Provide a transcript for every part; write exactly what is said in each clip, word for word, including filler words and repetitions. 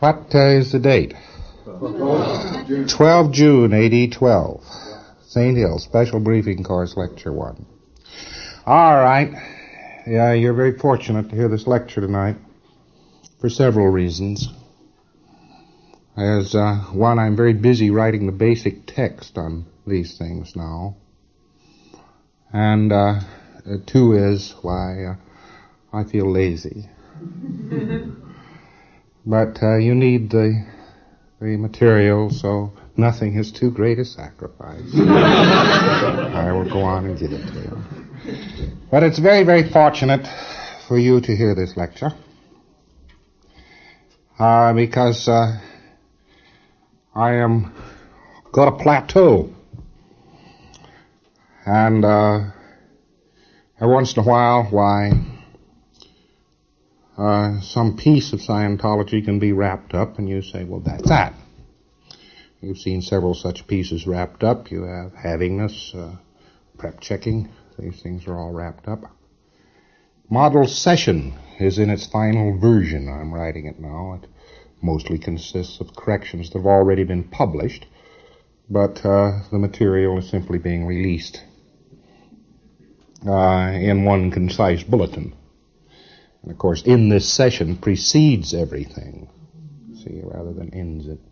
What uh, is the date? twelve June, A D twelve. Saint Hill, Special Briefing Course, Lecture one. All right. Yeah, you're very fortunate to hear this lecture tonight for several reasons. As uh, one, I'm very busy writing the basic text on these things now. And uh, two is why uh, I feel lazy. But uh, you need the the material, so nothing is too great a sacrifice. I will go on and give it to you. But it's very, very fortunate for you to hear this lecture, uh, because uh, I am got a plateau, and uh, every once in a while, why, uh, some piece of Scientology can be wrapped up, and you say, well, that's that. You've seen several such pieces wrapped up. You have Havingness, uh, prep checking. These things are all wrapped up. Model Session is in its final version. I'm writing it now. It mostly consists of corrections that have already been published, but uh, the material is simply being released uh, in one concise bulletin. And of course, in this session precedes everything, see, rather than ends it.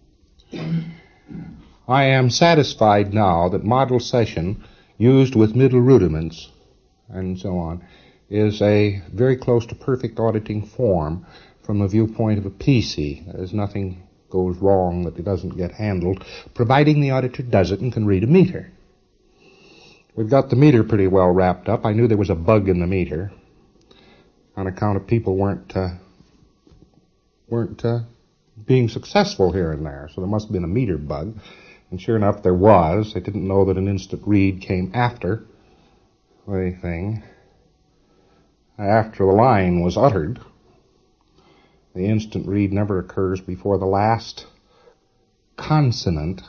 I am satisfied now that Model Session, used with middle rudiments and so on, is a very close to perfect auditing form from the viewpoint of a P C. There's nothing goes wrong that it doesn't get handled, providing the auditor does it and can read a meter. We've got the meter pretty well wrapped up. I knew there was a bug in the meter on account of people weren't uh, weren't uh, being successful here and there, so there must have been a meter bug. And sure enough, there was. I didn't know that an instant read came after the thing. After the line was uttered. The instant read never occurs before the last consonant.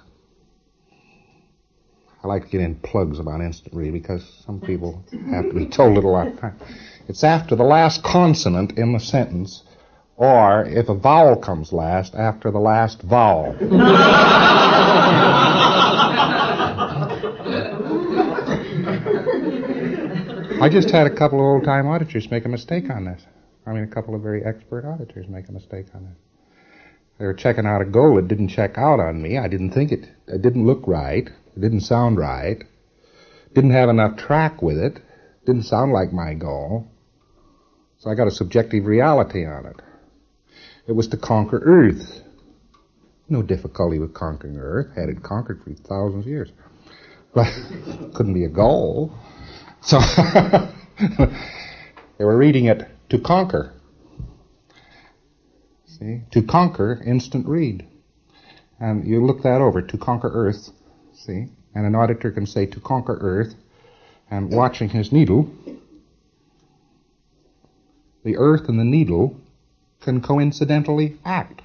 I like to get in plugs about instant read because some people have to be told it a lot of time. It's after the last consonant in the sentence, or if a vowel comes last, after the last vowel. I just had a couple of old-time auditors make a mistake on this. I mean, a couple of very expert auditors make a mistake on this. They were checking out a goal that didn't check out on me. I didn't think it, it didn't look right. It didn't sound right. Didn't have enough track with it. Didn't sound like my goal. So I got a subjective reality on it. It was to conquer Earth. No difficulty with conquering Earth. Had it conquered for thousands of years. But couldn't be a goal. So they were reading it to conquer. See? To conquer instant read. And you look that over, to conquer Earth. See? And an auditor can say to conquer Earth, and watching his needle, the Earth and the needle can coincidentally act.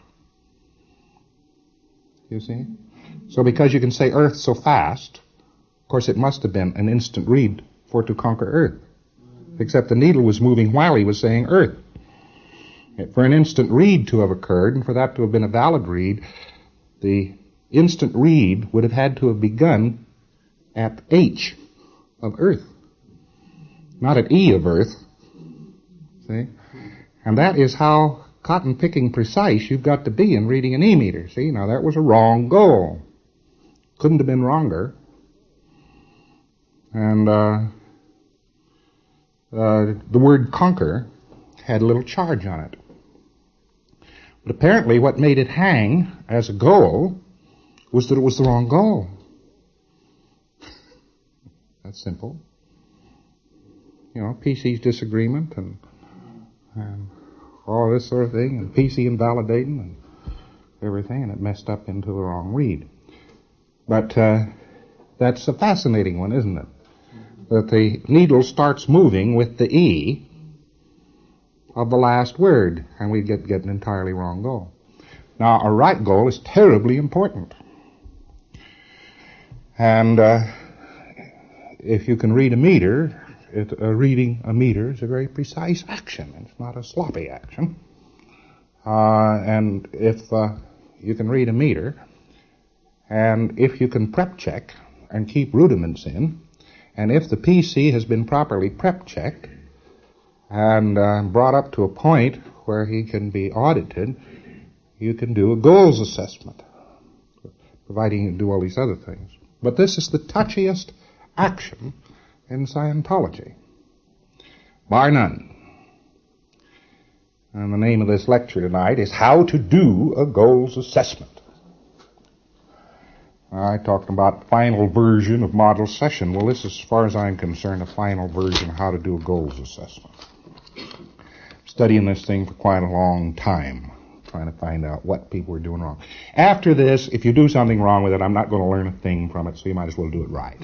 You see? So because you can say Earth so fast, of course it must have been an instant read for to conquer Earth. Except the needle was moving while he was saying Earth. For an instant read to have occurred, and for that to have been a valid read, the instant read would have had to have begun at H of Earth, not at E of Earth. See? And that is how cotton-picking precise you've got to be in reading an E meter. See? Now that was a wrong goal. Couldn't have been wronger. And uh, uh, the word conquer had a little charge on it. But apparently what made it hang as a goal was that it was the wrong goal. That's simple. You know, P C's disagreement and, and all this sort of thing, and P C invalidating and everything, and it messed up into the wrong read. But uh, that's a fascinating one, isn't it? That the needle starts moving with the E of the last word, and we get, get an entirely wrong goal. Now, a right goal is terribly important. And uh, if you can read a meter, it, uh, reading a meter is a very precise action. It's not a sloppy action. Uh, and if uh, you can read a meter, and if you can prep check and keep rudiments in, and if the P C has been properly prep checked and uh, brought up to a point where he can be audited, you can do a goals assessment, providing you do all these other things. But this is the touchiest action in Scientology, bar none. And the name of this lecture tonight is How to Do a Goals Assessment. I talked about final version of model session. Well, this is, as far as I'm concerned, a final version of how to do a goals assessment. Studying this thing for quite a long time, trying to find out what people were doing wrong. After this, if you do something wrong with it, I'm not going to learn a thing from it, so you might as well do it right.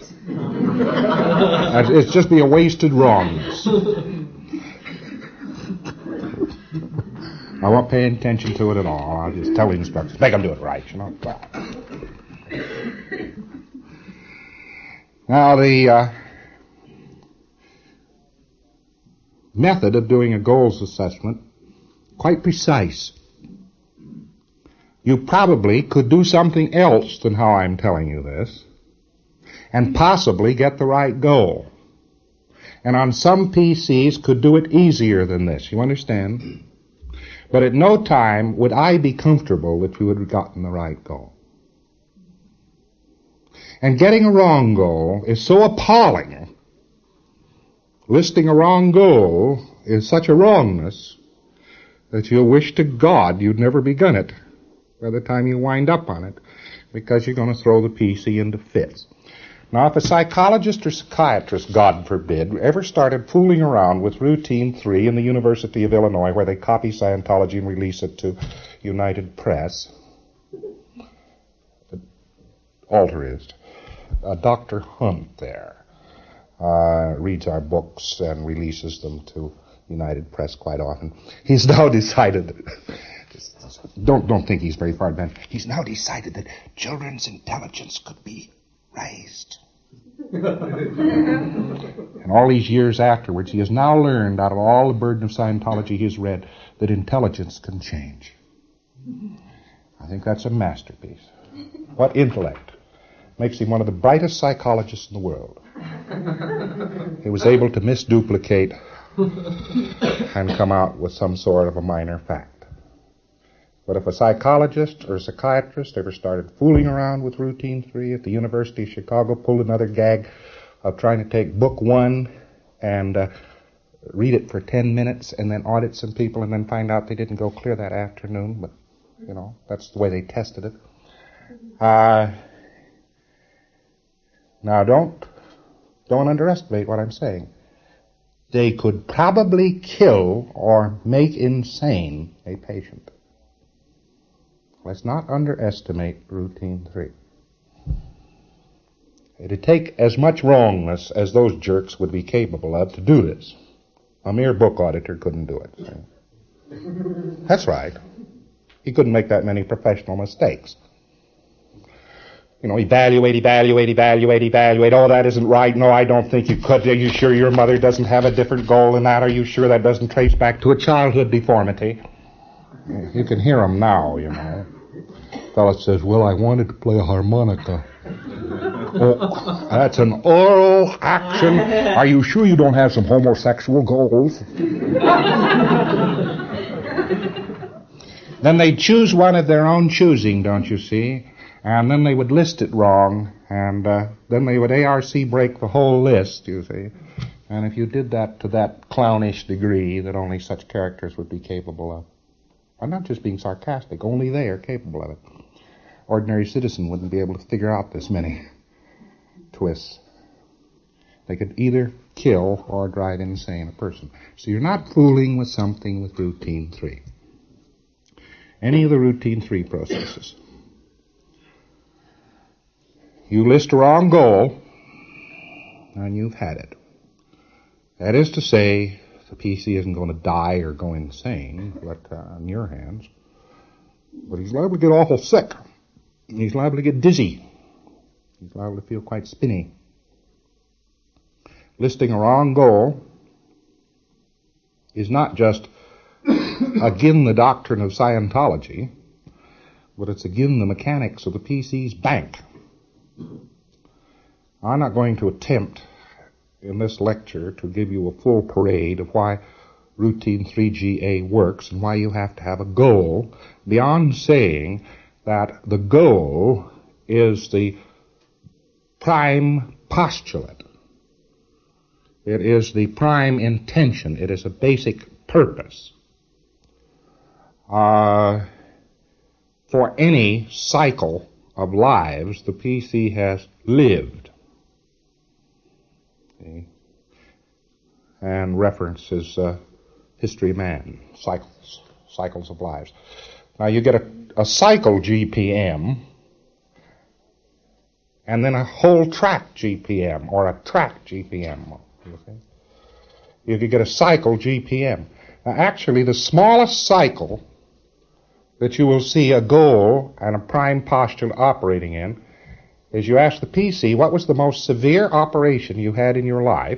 It's just be a wasted wrongness. I won't pay attention to it at all. I'll just tell the instructors, make them do it right, you know. Now, the uh, method of doing a goals assessment, quite precise. You probably could do something else than how I'm telling you this, and possibly get the right goal. And on some P Cs could do it easier than this, you understand? But at no time would I be comfortable that you would have gotten the right goal. And getting a wrong goal is so appalling. Listing a wrong goal is such a wrongness that you'll wish to God you'd never begun it by the time you wind up on it, because you're going to throw the P C into fits. Now, if a psychologist or psychiatrist, God forbid, ever started fooling around with Routine three in the University of Illinois, where they copy Scientology and release it to United Press, altruist, uh, Doctor Hunt there uh, reads our books and releases them to United Press quite often. He's now decided, don't don't think he's very far advanced, he's now decided that children's intelligence could be raised. And all these years afterwards, he has now learned, out of all the burden of Scientology he has read, that intelligence can change. I think that's a masterpiece. What intellect. Makes him one of the brightest psychologists in the world. He was able to misduplicate and come out with some sort of a minor fact. But if a psychologist or a psychiatrist ever started fooling around with Routine three at the University of Chicago, pulled another gag of trying to take book one and uh, read it for ten minutes and then audit some people and then find out they didn't go clear that afternoon, but, you know, that's the way they tested it. Uh, now, don't, don't underestimate what I'm saying. They could probably kill or make insane a patient. Let's not underestimate Routine three. It'd take as much wrongness as those jerks would be capable of to do this. A mere book auditor couldn't do it. That's right. He couldn't make that many professional mistakes. You know, evaluate, evaluate, evaluate, evaluate. Oh, that isn't right. No, I don't think you could. Are you sure your mother doesn't have a different goal than that? Are you sure that doesn't trace back to a childhood deformity? You can hear him now, you know. Fellow says, well, I wanted to play a harmonica. Oh, that's an oral action. Are you sure you don't have some homosexual goals? Then they'd choose one of their own choosing, don't you see? And then they would list it wrong, and uh, then they would A R C break the whole list, you see. And if you did that to that clownish degree that only such characters would be capable of, I'm not just being sarcastic, only they are capable of it. Ordinary citizen wouldn't be able to figure out this many twists. They could either kill or drive insane a person. So you're not fooling with something with Routine three. Any of the Routine three processes. You list a wrong goal, and you've had it. That is to say, the P C isn't going to die or go insane, but uh, in your hands. But he's liable to get awful sick. He's liable to get dizzy. He's liable to feel quite spinny. Listing a wrong goal is not just again the doctrine of Scientology, but it's again the mechanics of the P C's bank. I'm not going to attempt in this lecture to give you a full parade of why routine three G A works and why you have to have a goal, beyond saying that the goal is the prime postulate. It is the prime intention. It is a basic purpose uh, for any cycle of lives the P C has lived. Okay. And references uh, History of Man, cycles, cycles of lives. Now you get a, a cycle G P M and then a whole track G P M or a track G P M. You see? You could get a cycle G P M. Now actually the smallest cycle that you will see a goal and a prime postulate operating in is you ask the P C, what was the most severe operation you had in your life?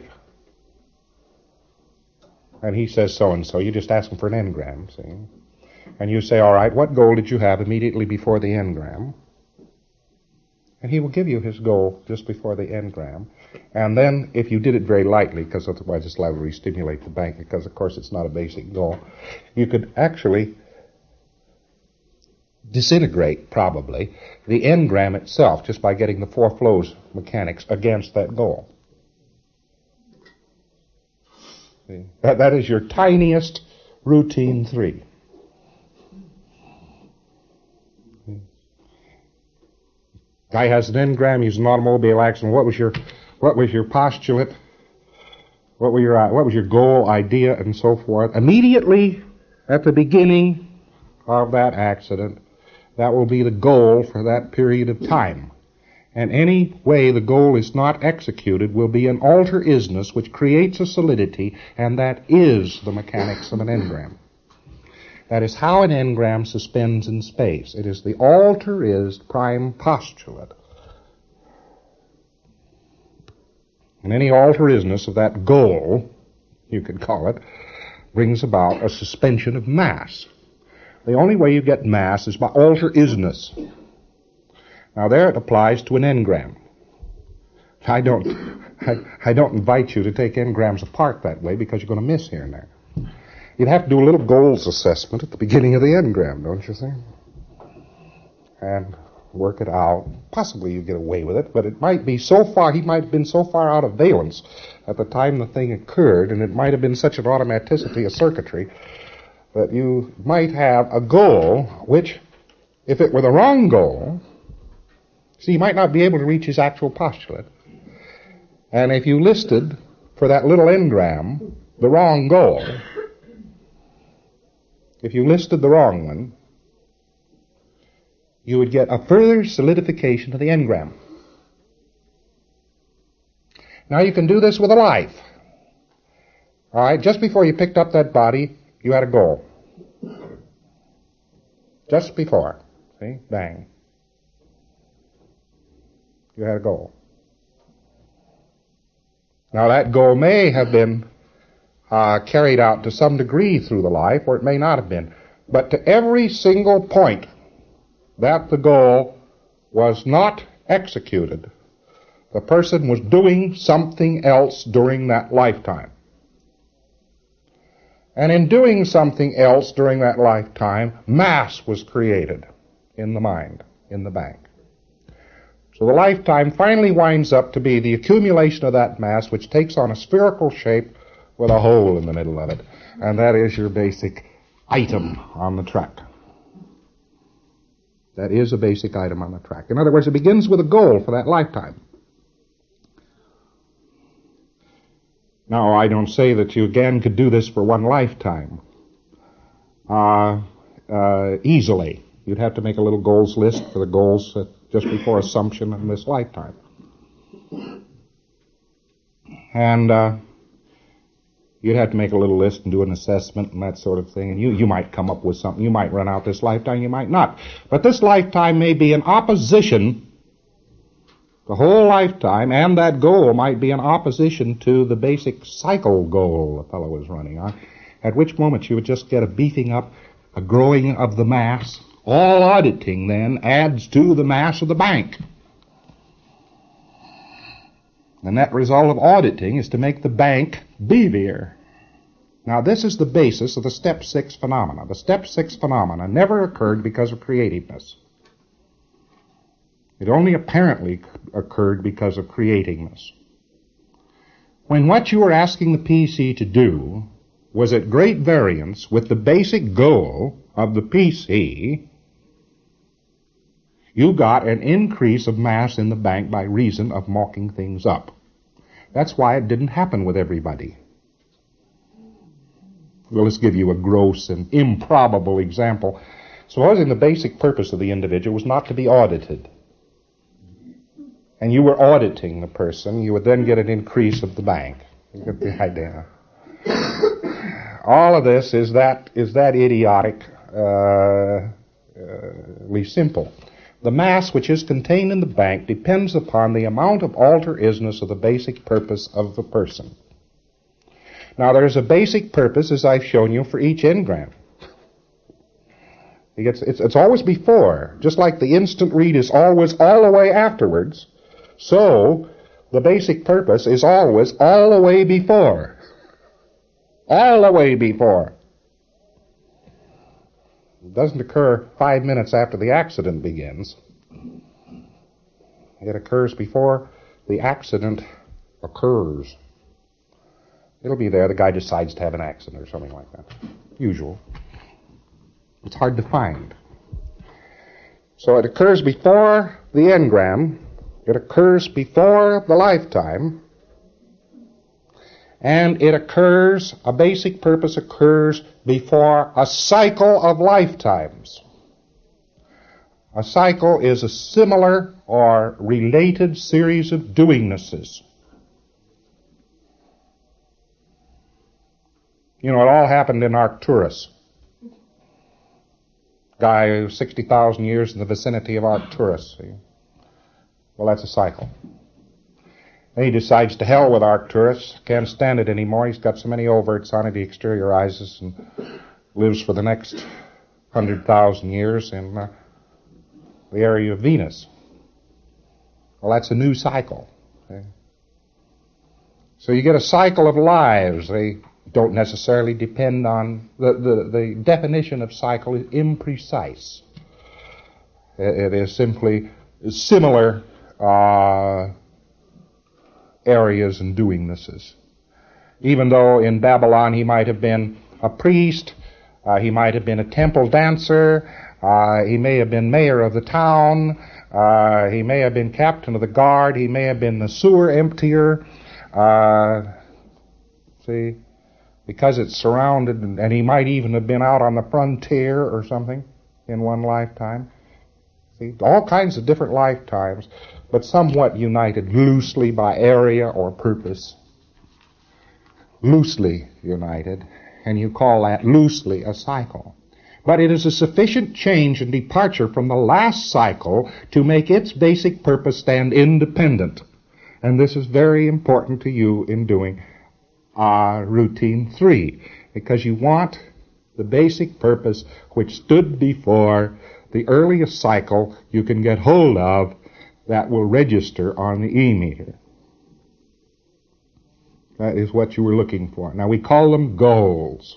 And he says so-and-so. You just ask him for an engram, see? And you say, all right, what goal did you have immediately before the engram? And he will give you his goal just before the engram. And then, if you did it very lightly, because otherwise it's liable to re-stimulate the bank, because of course it's not a basic goal, you could actually disintegrate, probably, the engram itself just by getting the four flows mechanics against that goal. See? That, that is your tiniest routine three. Guy has an engram, he's an automobile accident. What was your, what was your postulate? What were your, what was your goal, idea, and so forth? Immediately at the beginning of that accident, that will be the goal for that period of time. And any way the goal is not executed will be an alter isness which creates a solidity, and that is the mechanics of an engram. That is how an engram suspends in space. It is the alter is prime postulate. And any alter isness of that goal, you could call it, brings about a suspension of mass. The only way you get mass is by alter isness. Now there it applies to an engram. I don't, I, I don't invite you to take engrams apart that way because you're going to miss here and there. You'd have to do a little goals assessment at the beginning of the engram, don't you think? And work it out. Possibly you get away with it, but it might be so far, he might have been so far out of valence at the time the thing occurred, and it might have been such an automaticity of circuitry that you might have a goal which, if it were the wrong goal, see, you might not be able to reach his actual postulate. And if you listed for that little engram the wrong goal, if you listed the wrong one, you would get a further solidification of the engram. Now you can do this with a life. All right, just before you picked up that body, you had a goal. Just before. See? Bang. You had a goal. Now that goal may have been uh, carried out to some degree through the life, or it may not have been. But to every single point that the goal was not executed, the person was doing something else during that lifetime. And in doing something else during that lifetime, mass was created in the mind, in the bank. So the lifetime finally winds up to be the accumulation of that mass, which takes on a spherical shape with a hole in the middle of it. And that is your basic item on the track. That is a basic item on the track. In other words, it begins with a goal for that lifetime. Now, I don't say that you again could do this for one lifetime uh, uh, easily. You'd have to make a little goals list for the goals uh, just before assumption in this lifetime. And uh, you'd have to make a little list and do an assessment and that sort of thing. And you, you might come up with something. You might run out this lifetime, you might not. But this lifetime may be in opposition, the whole lifetime, and that goal might be in opposition to the basic cycle goal the fellow is running on. at which moment you would just get a beefing up, a growing of the mass. All auditing then adds to the mass of the bank. The net result of auditing is to make the bank beefier. Now this is the basis of the step six phenomena. The step six phenomena never occurred because of creativeness. It only apparently occurred because of creatingness. When what you were asking the P C to do was at great variance with the basic goal of the P C, you got an increase of mass in the bank by reason of mocking things up. That's why it didn't happen with everybody. Well, let's give you a gross and improbable example. Supposing the basic purpose of the individual was not to be audited, and you were auditing the person, you would then get an increase of the bank. You get the idea. All of this is that is that idiotic, uh, uh, simple. The mass which is contained in the bank depends upon the amount of altruismus of the basic purpose of the person. Now, there's a basic purpose, as I've shown you, for each engram. It's, it's, it's always before. Just like the instant read is always all the way afterwards, so the basic purpose is always all the way before. All the way before. It doesn't occur five minutes after the accident begins. It occurs before the accident occurs. It'll be there. The guy decides to have an accident or something like that. Usual. It's hard to find. So it occurs before the engram. It occurs before the lifetime. And it occurs, a basic purpose occurs before a cycle of lifetimes. A cycle is a similar or related series of doingnesses. You know, it all happened in Arcturus. Guy, sixty thousand years in the vicinity of Arcturus. See? Well, that's a cycle. Then he decides to hell with Arcturus, can't stand it anymore. He's got so many overts on it, he exteriorizes and lives for the next hundred thousand years in uh, the area of Venus. Well, that's a new cycle. Okay? So you get a cycle of lives. They don't necessarily depend on, the, the, the definition of cycle is imprecise. It, it is simply similar uh, areas and doingnesses. Even though in Babylon he might have been a priest, uh, he might have been a temple dancer, uh, he may have been mayor of the town, uh, he may have been captain of the guard, he may have been the sewer emptier, uh, see, because it's surrounded, and he might even have been out on the frontier or something in one lifetime. See, all kinds of different lifetimes, but somewhat united loosely by area or purpose. Loosely united, and you call that loosely a cycle. But it is a sufficient change and departure from the last cycle to make its basic purpose stand independent. And this is very important to you in doing uh, routine three, because you want the basic purpose which stood before the earliest cycle you can get hold of that will register on the E-meter. That is what you were looking for. Now, we call them goals.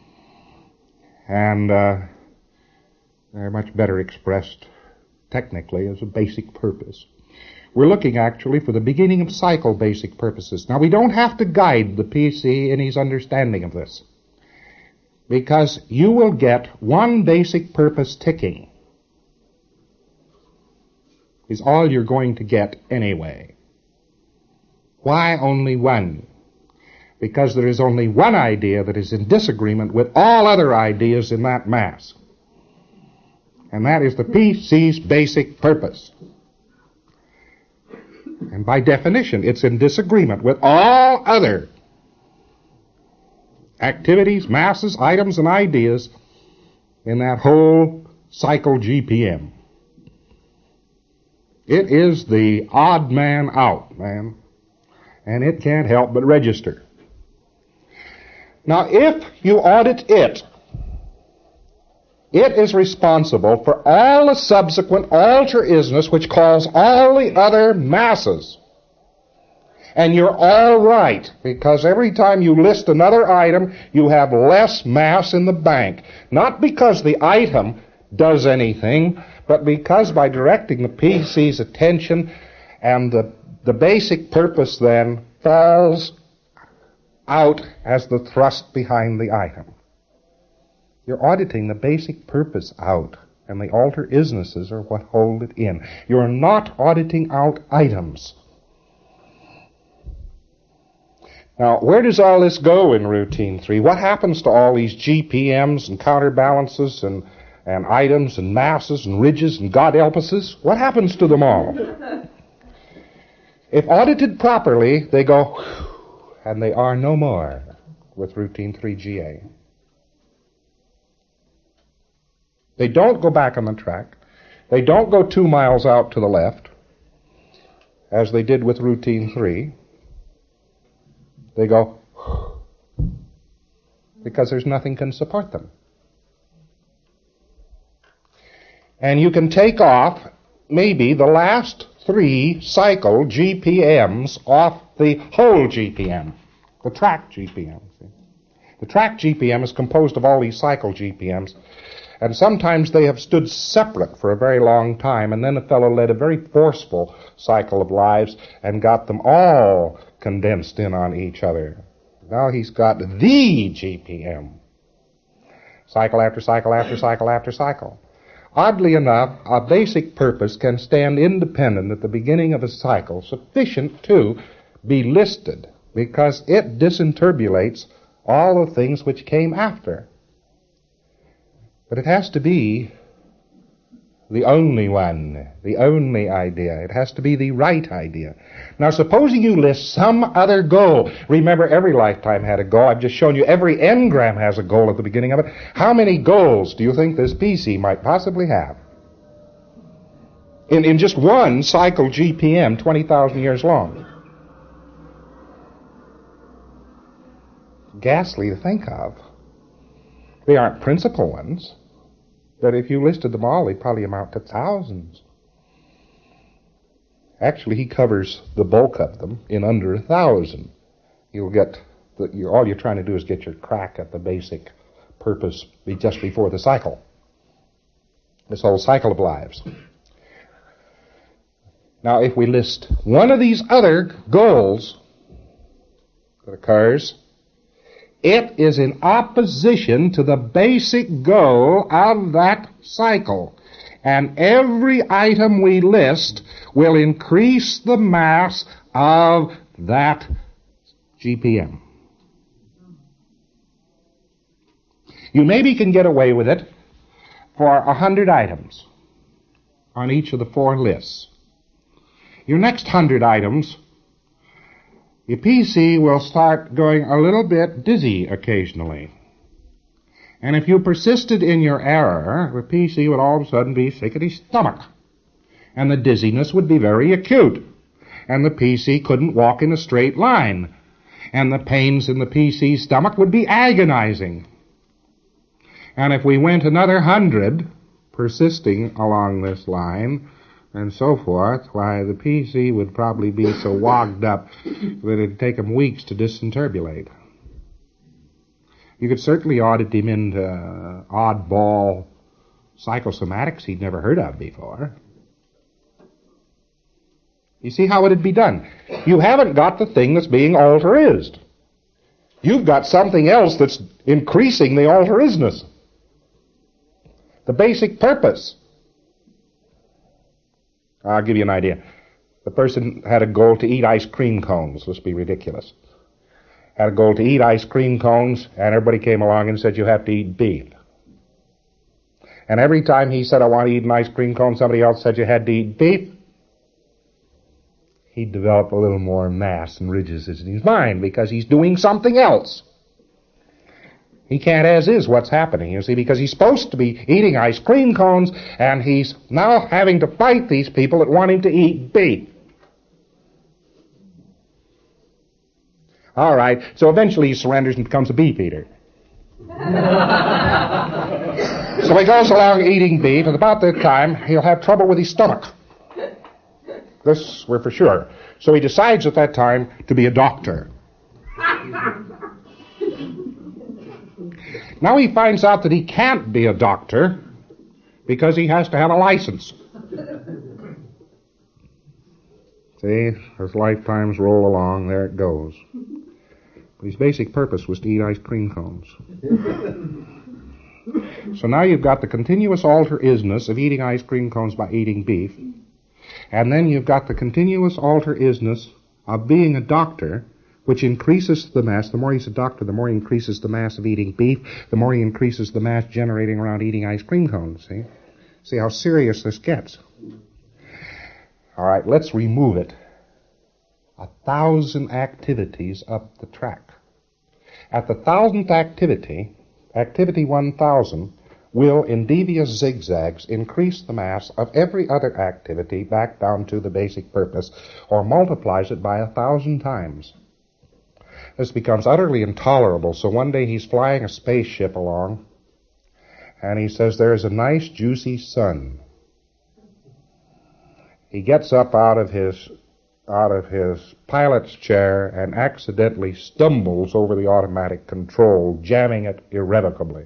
And uh, they're much better expressed technically as a basic purpose. We're looking actually for the beginning of cycle basic purposes. Now, we don't have to guide the P C in his understanding of this, because you will get one basic purpose ticking is all you're going to get anyway. Why only one? Because there is only one idea that is in disagreement with all other ideas in that mass. And that is the P C's basic purpose. And by definition, it's in disagreement with all other activities, masses, items, and ideas in that whole cycle G P M. It is the odd man out, man. And it can't help but register. Now, if you audit it, it is responsible for all the subsequent alter-isness which cause all the other masses. And you're all right, because every time you list another item, you have less mass in the bank. Not because the item does anything, but because by directing the P C's attention, and the, the basic purpose then falls out as the thrust behind the item. You're auditing the basic purpose out, and the alter-isnesses are what hold it in. You're not auditing out items. Now, where does all this go in Routine three? What happens to all these G P Ms and counterbalances and, and items and masses and ridges and God elpuses? What happens to them all? If audited properly, they go, and they are no more with Routine three G A. They don't go back on the track. They don't go two miles out to the left, as they did with Routine three. They go, because there's nothing can support them. And you can take off maybe the last three cycle G P Ms off the whole G P M, the track G P M. See? The track G P M is composed of all these cycle G P Ms, and sometimes they have stood separate for a very long time, and then a fellow led a very forceful cycle of lives and got them all condensed in on each other. Now he's got the G P M. Cycle after cycle after cycle after cycle. Oddly enough, a basic purpose can stand independent at the beginning of a cycle, sufficient to be listed, because it disinterbulates all the things which came after. But it has to be the only one, the only idea. It has to be the right idea. Now, supposing you list some other goal. Remember, every lifetime had a goal. I've just shown you every engram has a goal at the beginning of it. How many goals do you think this P C might possibly have? In, in just one cycle G P M, twenty thousand years long. Ghastly to think of. They aren't principal ones, but if you listed them all, they'd probably amount to thousands. Actually, he covers the bulk of them in under a thousand. You'll get, the, you're, all you're trying to do is get your crack at the basic purpose just before the cycle. This whole cycle of lives. Now, if we list one of these other goals that occurs, it is in opposition to the basic goal of that cycle. And every item we list will increase the mass of that G P M. You maybe can get away with it for a hundred items on each of the four lists. Your next hundred items, your P C will start going a little bit dizzy occasionally. And if you persisted in your error, the P C would all of a sudden be sick at his stomach. And the dizziness would be very acute. And the P C couldn't walk in a straight line. And the pains in the P C's stomach would be agonizing. And if we went another hundred, persisting along this line, and so forth, why, the P C would probably be so wogged up that it'd take him weeks to disinterbulate. You could certainly audit him into uh, oddball psychosomatics he'd never heard of before. You see how it'd be done? You haven't got the thing that's being alter-ised. You've got something else that's increasing the alter-isness. The basic purpose. I'll give you an idea. The person had a goal to eat ice cream cones. Let's be ridiculous. Had a goal to eat ice cream cones, and everybody came along and said, you have to eat beef. And every time he said, I want to eat an ice cream cone, somebody else said you had to eat beef. He'd develop a little more mass and ridges in his mind because he's doing something else. He can't as is what's happening, you see, because he's supposed to be eating ice cream cones, and he's now having to fight these people that want him to eat beef. All right. So eventually he surrenders and becomes a beef eater. So he goes along eating beef, and about that time he'll have trouble with his stomach. This we're for sure. So he decides at that time to be a doctor. Now he finds out that he can't be a doctor because he has to have a license. See, as lifetimes roll along, there it goes. But his basic purpose was to eat ice cream cones. So now you've got the continuous alter-isness of eating ice cream cones by eating beef, and then you've got the continuous alter-isness of being a doctor, which increases the mass. The more he's a doctor, the more he increases the mass of eating beef, the more he increases the mass generating around eating ice cream cones. See? See how serious this gets. All right, let's remove it. A thousand activities up the track. At the thousandth activity, activity one thousand, will, in devious zigzags, increase the mass of every other activity back down to the basic purpose, or multiplies it by a thousand times. This becomes utterly intolerable, so one day he's flying a spaceship along, and he says, there's a nice juicy sun. He gets up out of his out of his pilot's chair and accidentally stumbles over the automatic control, jamming it irrevocably.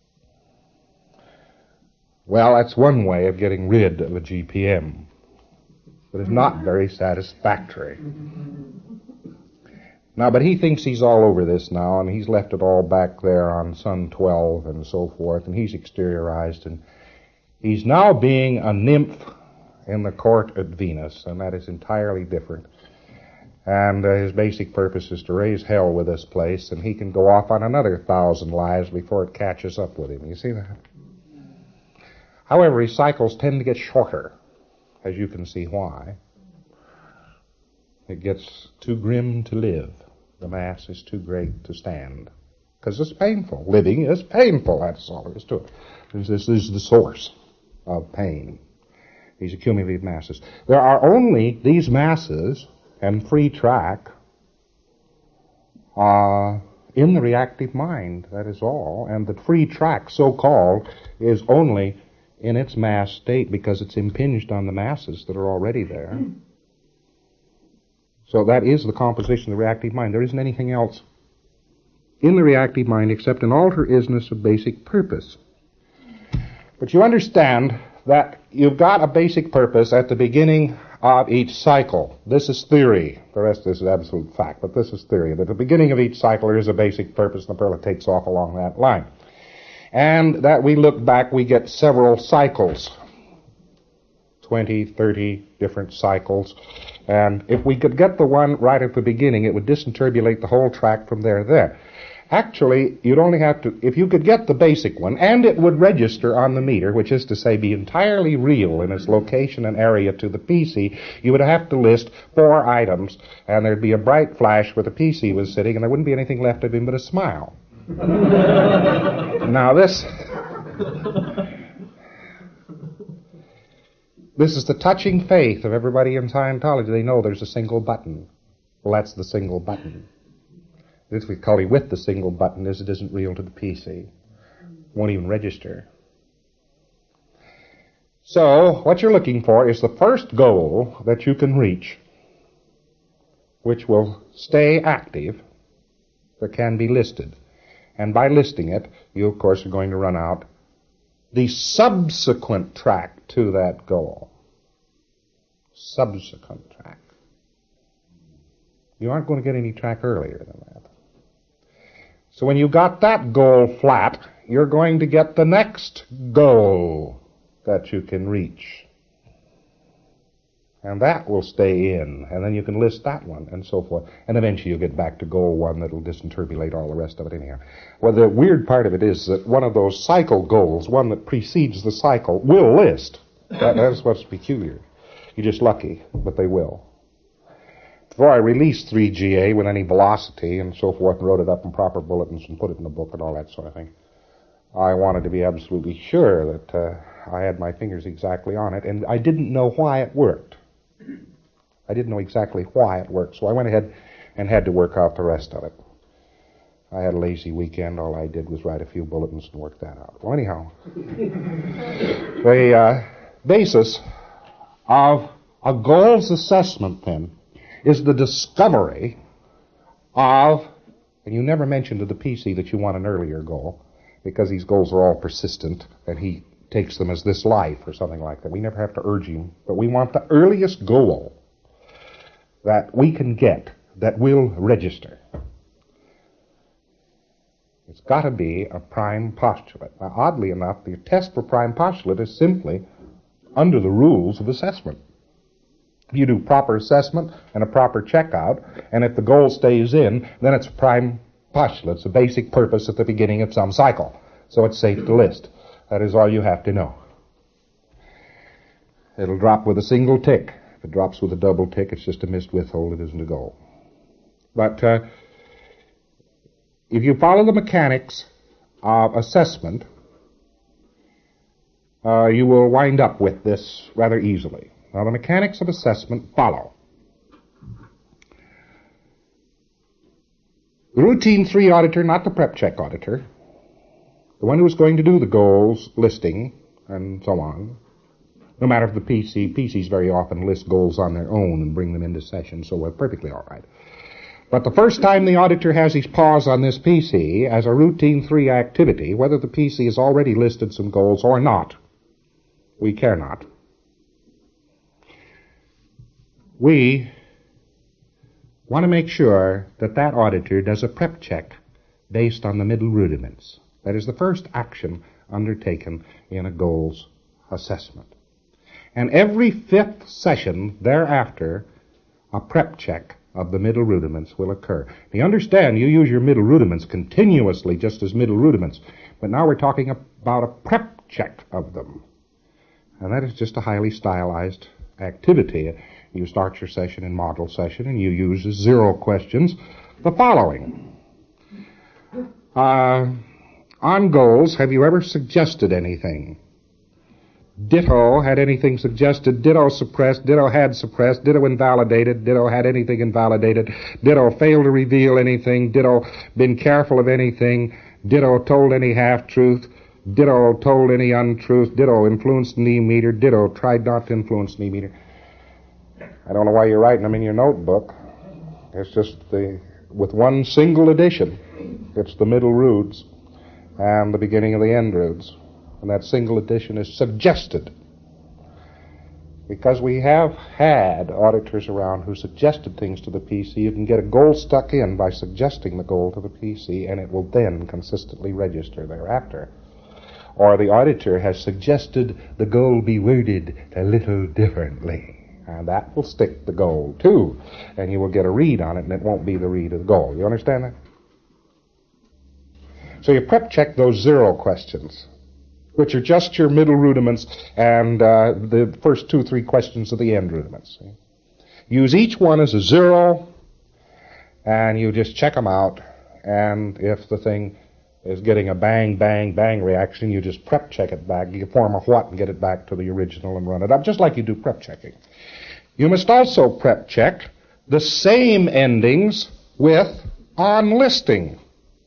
Well, that's one way of getting rid of a G P M, but it's not very satisfactory. Now, but he thinks he's all over this now, and he's left it all back there on Sun twelve and so forth, and he's exteriorized, and he's now being a nymph in the court at Venus, and that is entirely different. And uh, his basic purpose is to raise hell with this place, and he can go off on another thousand lives before it catches up with him. You see that? However, his cycles tend to get shorter, as you can see why. It gets too grim to live. The mass is too great to stand. Because it's painful. Living is painful, that's all there is to it. This is the source of pain. These accumulated masses. There are only these masses and free track uh, in the reactive mind, that is all. And the free track, so-called, is only in its mass state because it's impinged on the masses that are already there. So that is the composition of the reactive mind. There isn't anything else in the reactive mind except an alter-isness of basic purpose. But you understand that you've got a basic purpose at the beginning of each cycle. This is theory. The rest is absolute fact, but this is theory. At the beginning of each cycle, there is a basic purpose, and the pearl takes off along that line. And that we look back, we get several cycles. twenty, thirty different cycles. And if we could get the one right at the beginning, it would disinterbulate the whole track from there to there. Actually, you'd only have to, if you could get the basic one, and it would register on the meter, which is to say be entirely real in its location and area to the P C, you would have to list four items, and there'd be a bright flash where the P C was sitting, and there wouldn't be anything left of him but a smile. Now this, this is the touching faith of everybody in Scientology. They know there's a single button. Well, that's the single button. The difficulty with the single button is it isn't real to the P C. Won't even register. So, what you're looking for is the first goal that you can reach, which will stay active, that can be listed. And by listing it, you, of course, are going to run out the subsequent track to that goal. Subsequent track. You aren't going to get any track earlier than that. So when you got that goal flat, you're going to get the next goal that you can reach. And that will stay in, and then you can list that one, and so forth. And eventually you'll get back to goal one that'll disinterbulate all the rest of it anyhow. Well, the weird part of it is that one of those cycle goals, one that precedes the cycle, will list. That, that's what's peculiar. You're just lucky, but they will. Before I released three G A with any velocity and so forth and wrote it up in proper bulletins and put it in a book and all that sort of thing, I wanted to be absolutely sure that uh, I had my fingers exactly on it, and I didn't know why it worked. I didn't know exactly why it worked, so I went ahead and had to work out the rest of it. I had a lazy weekend. All I did was write a few bulletins and work that out. Well, anyhow, the uh, basis of a goals assessment, then, is the discovery of, and you never mentioned to the P C that you want an earlier goal, because these goals are all persistent, and he takes them as this life or something like that. We never have to urge him, but we want the earliest goal that we can get that will register. It's got to be a prime postulate. Now, oddly enough, the test for prime postulate is simply under the rules of assessment. You do proper assessment and a proper checkout, and if the goal stays in, then it's a prime postulate. It's a basic purpose at the beginning of some cycle. So it's safe to list. That is all you have to know. It'll drop with a single tick. If it drops with a double tick, it's just a missed withhold. It isn't a goal. But uh, if you follow the mechanics of assessment, uh, you will wind up with this rather easily. Now, the mechanics of assessment follow. The routine three auditor, not the prep check auditor, the one who is going to do the goals listing and so on, no matter if the P C, P Cs very often list goals on their own and bring them into session, so we're perfectly all right. But the first time the auditor has his paws on this P C as a routine three activity, whether the P C has already listed some goals or not, we care not. We want to make sure that that auditor does a prep check based on the middle rudiments. That is the first action undertaken in a goals assessment. And every fifth session thereafter, a prep check of the middle rudiments will occur. Now, you understand, you use your middle rudiments continuously just as middle rudiments, but now we're talking about a prep check of them. And that is just a highly stylized activity. You start your session in model session, and you use as zero questions the following. Uh, on goals, have you ever suggested anything? Ditto, had anything suggested? Ditto, suppressed. Ditto, had suppressed. Ditto, invalidated. Ditto, had anything invalidated. Ditto, failed to reveal anything. Ditto, been careful of anything. Ditto, told any half-truth. Ditto, told any untruth. Ditto, influenced knee meter. Ditto, tried not to influence knee meter. I don't know why you're writing them in your notebook. It's just the, with one single addition, it's the middle roods and the beginning of the end roods. And that single addition is suggested. Because we have had auditors around who suggested things to the P C, you can get a goal stuck in by suggesting the goal to the P C, and it will then consistently register thereafter. Or the auditor has suggested the goal be worded a little differently. And that will stick the goal, too. And you will get a read on it, and it won't be the read of the goal. You understand that? So you prep check those zero questions, which are just your middle rudiments and uh, the first two, three questions of the end rudiments. Use each one as a zero, and you just check them out. And if the thing is getting a bang, bang, bang reaction, you just prep check it back. You form a what and get it back to the original and run it up, just like you do prep checking. You must also prep check the same endings with on listing.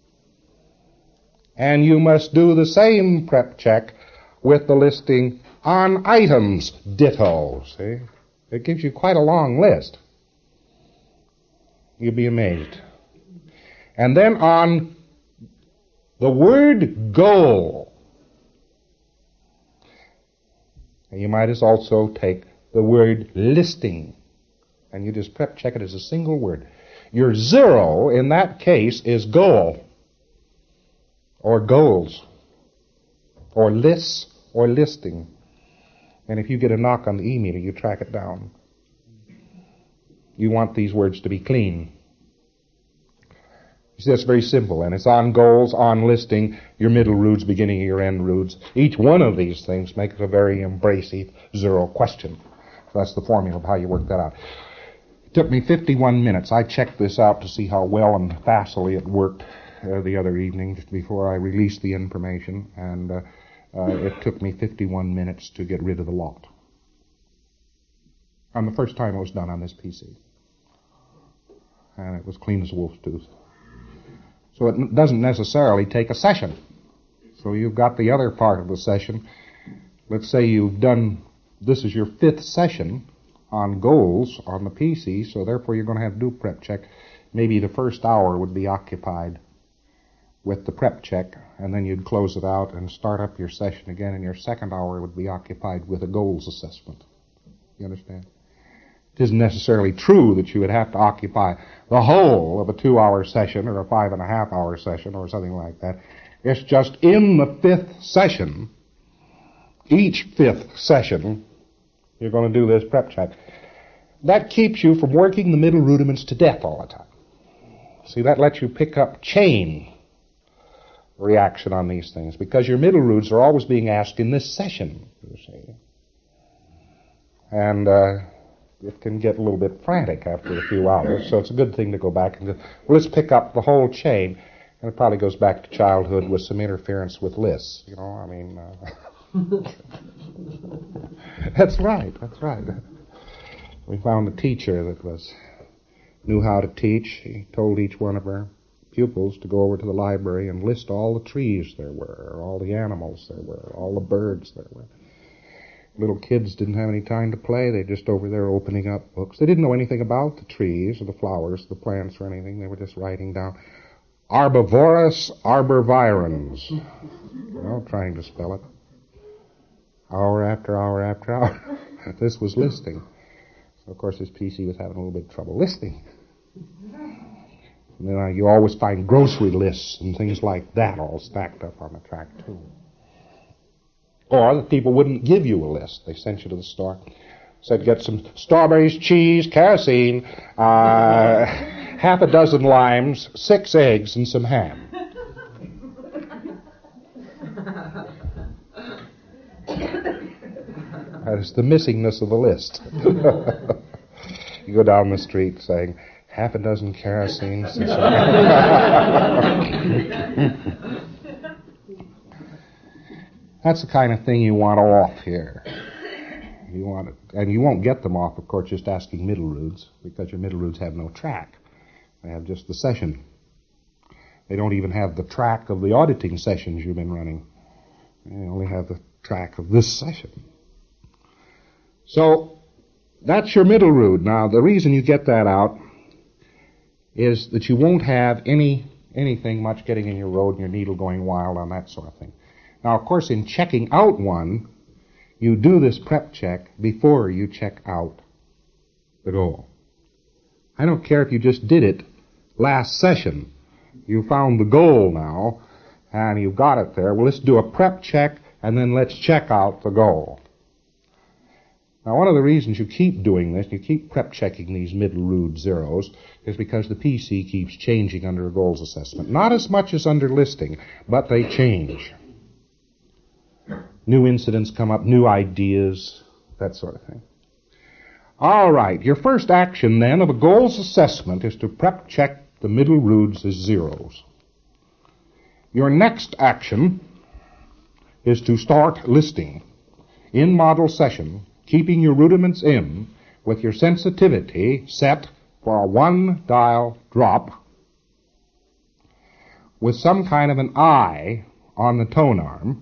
And you must do the same prep check with the listing on items, ditto. See? It gives you quite a long list. You'll be amazed. And then on the word goal, and you might as also take the word listing, and you just prep check it as a single word. Your zero in that case is goal, or goals, or lists, or listing. And if you get a knock on the e-meter, you track it down. You want these words to be clean. You see, that's very simple, and it's on goals, on listing, your middle roods, beginning of your end roods. Each one of these things makes a very embracive zero question. So that's the formula of how you work that out. It took me fifty-one minutes. I checked this out to see how well and facilely it worked uh, the other evening just before I released the information, and uh, uh, it took me fifty-one minutes to get rid of the lot. On the first time it was done on this P C. and it was clean as a wolf's tooth. So it doesn't necessarily take a session. So you've got the other part of the session. Let's say you've done, this is your fifth session on goals on the P C, so therefore you're going to have to do prep check. Maybe the first hour would be occupied with the prep check, and then you'd close it out and start up your session again, and your second hour would be occupied with a goals assessment. You understand? It isn't necessarily true that you would have to occupy the whole of a two-hour session or a five-and-a-half-hour session or something like that. It's just in the fifth session, each fifth session, you're going to do this prep check. That keeps you from working the middle rudiments to death all the time. See, that lets you pick up chain reaction on these things, because your middle roots are always being asked in this session, you see. And uh, it can get a little bit frantic after a few hours, so it's a good thing to go back and go, well, let's pick up the whole chain. And it probably goes back to childhood with some interference with lists, you know, I mean... Uh, that's right, that's right. We found a teacher that was knew how to teach. He told each one of her pupils to go over to the library and list all the trees there were, all the animals there were, all the birds there were. Little kids didn't have any time to play. They were just over there opening up books. They didn't know anything about the trees or the flowers, the plants or anything. They were just writing down Arbovorus arborvirens. You know, trying to spell it. Hour after hour after hour. This was listing. So, of course, his P C was having a little bit of trouble listing. And then uh, you always find grocery lists and things like that all stacked up on the track, too. Or the people wouldn't give you a list. They sent you to the store. Said, get some strawberries, cheese, kerosene, uh, half a dozen limes, six eggs, and some ham. That is the missingness of the list. You go down the street saying, half a dozen kerosene, six That's the kind of thing you want off here. You want it, and you won't get them off, of course, just asking middle roots, because your middle roots have no track. They have just the session. They don't even have the track of the auditing sessions you've been running. They only have the track of this session. So, that's your middle root. Now, the reason you get that out is that you won't have any anything much getting in your road and your needle going wild on that sort of thing. Now, of course, in checking out one, you do this prep check before you check out the goal. I don't care if you just did it last session. You found the goal now, and you've got it there. Well, let's do a prep check, and then let's check out the goal. Now, one of the reasons you keep doing this, you keep prep checking these middle root zeros, is because the P C keeps changing under a goals assessment. Not as much as under listing, but they change. New incidents come up, new ideas, that sort of thing. All right, your first action then of a goals assessment is to prep check the middle roots as zeros. Your next action is to start listing in model session, keeping your rudiments in with your sensitivity set for a one dial drop with some kind of an eye on the tone arm.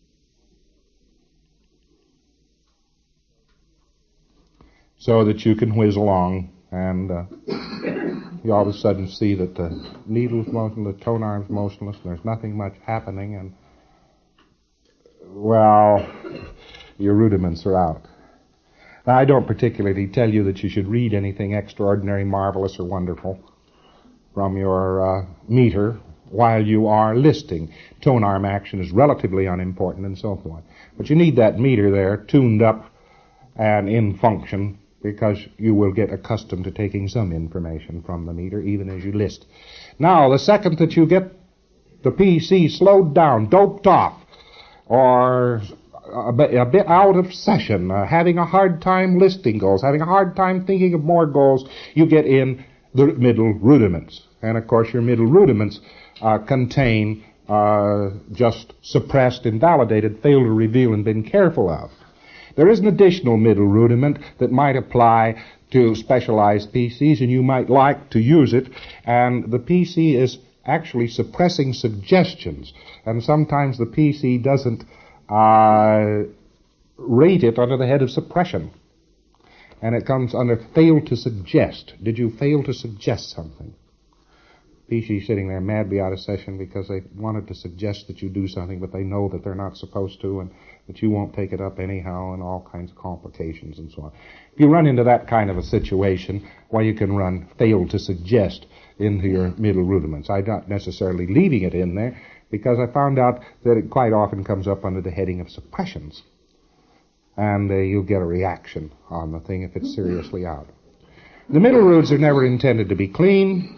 So that you can whiz along, and uh, you all of a sudden see that the needle's motionless, the tone arm's motionless, and there's nothing much happening, and, well, your rudiments are out. Now, I don't particularly tell you that you should read anything extraordinary, marvelous, or wonderful from your uh, meter while you are listing. Tone arm action is relatively unimportant and so forth. But you need that meter there tuned up and in function, because you will get accustomed to taking some information from the meter, even as you list. Now, the second that you get the P C slowed down, doped off, or a bit, a bit out of session, uh, having a hard time listing goals, having a hard time thinking of more goals, you get in the middle rudiments. And, of course, your middle rudiments uh, contain uh, just suppressed, invalidated, failed to reveal, and been careful of. There is an additional middle rudiment that might apply to specialized P Cs, and you might like to use it, and the P C is actually suppressing suggestions, and sometimes the P C doesn't uh, rate it under the head of suppression, and it comes under fail to suggest. Did you fail to suggest something? P C sitting there mad be out of session because they wanted to suggest that you do something, but they know that they're not supposed to, and that you won't take it up anyhow, and all kinds of complications and so on. If you run into that kind of a situation, well, you can run fail to suggest into your middle rudiments. I'm not necessarily leaving it in there, because I found out that it quite often comes up under the heading of suppressions, and uh, you'll get a reaction on the thing if it's seriously out. The middle rudes are never intended to be clean.